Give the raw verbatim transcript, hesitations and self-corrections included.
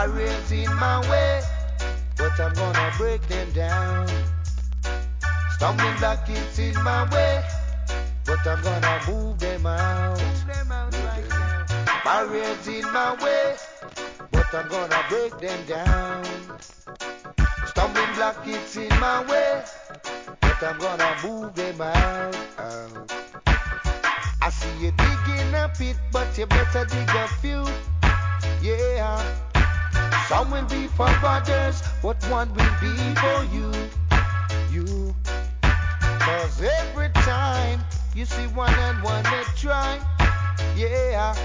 Barriers in my way, but I'm gonna break them down. Stumbling block it's in my way, but I'm gonna move them out. Move them out right now. Barriers in my way, but I'm gonna break them down. Stumbling block it's in my way, but I'm gonna move them out. out. I see you digging a pit, but you better dig a few. Yeah. Some will be for others, but one will be for you. You. Cause every time you see one and one they try, yeah.